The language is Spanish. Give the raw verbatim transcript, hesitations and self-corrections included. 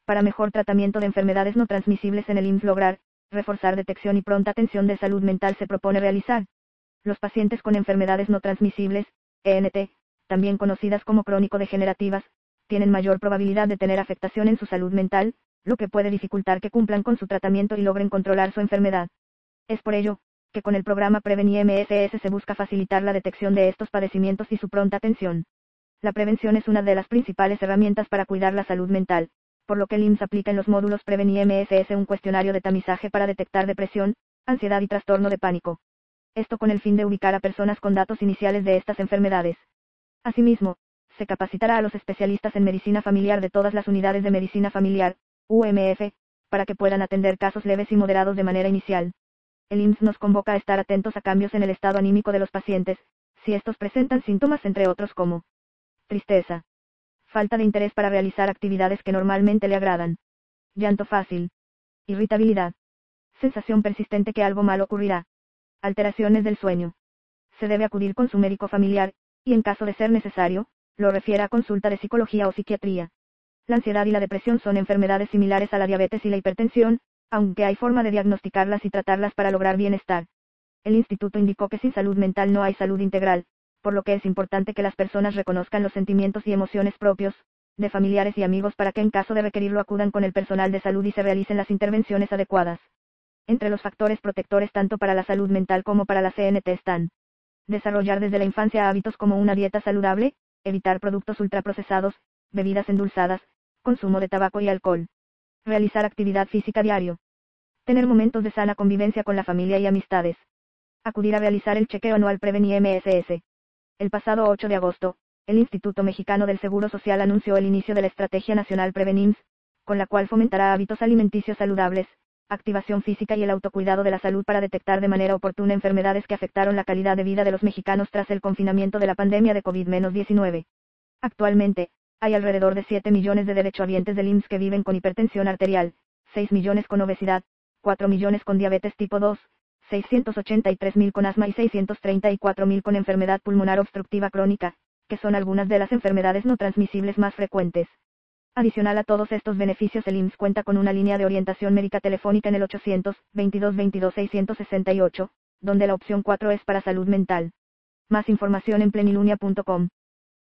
para mejor tratamiento de enfermedades no transmisibles en el I M S S lograr, reforzar detección y pronta atención de salud mental se propone realizar. Los pacientes con enfermedades no transmisibles, E N T, también conocidas como crónico-degenerativas, tienen mayor probabilidad de tener afectación en su salud mental, lo que puede dificultar que cumplan con su tratamiento y logren controlar su enfermedad. Es por ello, que con el programa Prevenir M S S se busca facilitar la detección de estos padecimientos y su pronta atención. La prevención es una de las principales herramientas para cuidar la salud mental, por lo que el I M S S aplica en los módulos Prevenir M S S un cuestionario de tamizaje para detectar depresión, ansiedad y trastorno de pánico. Esto con el fin de ubicar a personas con datos iniciales de estas enfermedades. Asimismo, se capacitará a los especialistas en medicina familiar de todas las unidades de medicina familiar, U M F, para que puedan atender casos leves y moderados de manera inicial. El I M S S nos convoca a estar atentos a cambios en el estado anímico de los pacientes, si estos presentan síntomas entre otros como tristeza, falta de interés para realizar actividades que normalmente le agradan, llanto fácil, irritabilidad, sensación persistente que algo mal ocurrirá, alteraciones del sueño. Se debe acudir con su médico familiar, y en caso de ser necesario, lo refiere a consulta de psicología o psiquiatría. La ansiedad y la depresión son enfermedades similares a la diabetes y la hipertensión, aunque hay forma de diagnosticarlas y tratarlas para lograr bienestar. El instituto indicó que sin salud mental no hay salud integral, por lo que es importante que las personas reconozcan los sentimientos y emociones propios, de familiares y amigos para que en caso de requerirlo acudan con el personal de salud y se realicen las intervenciones adecuadas. Entre los factores protectores tanto para la salud mental como para la C N T están: desarrollar desde la infancia hábitos como una dieta saludable, evitar productos ultraprocesados, bebidas endulzadas, consumo de tabaco y alcohol, realizar actividad física diario, tener momentos de sana convivencia con la familia y amistades, acudir a realizar el chequeo anual Prevenir M S S. El pasado ocho de agosto, el Instituto Mexicano del Seguro Social anunció el inicio de la Estrategia Nacional Prevenims, con la cual fomentará hábitos alimenticios saludables, activación física y el autocuidado de la salud para detectar de manera oportuna enfermedades que afectaron la calidad de vida de los mexicanos tras el confinamiento de la pandemia de COVID diecinueve. Actualmente, hay alrededor de siete millones de derechohabientes del I M S S que viven con hipertensión arterial, seis millones con obesidad, cuatro millones con diabetes tipo dos, seiscientos ochenta y tres mil con asma y seiscientos treinta y cuatro mil con enfermedad pulmonar obstructiva crónica, que son algunas de las enfermedades no transmisibles más frecuentes. Adicional a todos estos beneficios, el I M S S cuenta con una línea de orientación médica telefónica en el ochocientos veintidós veintidós seiscientos sesenta y ocho, donde la opción cuatro es para salud mental. Más información en plenilunia punto com.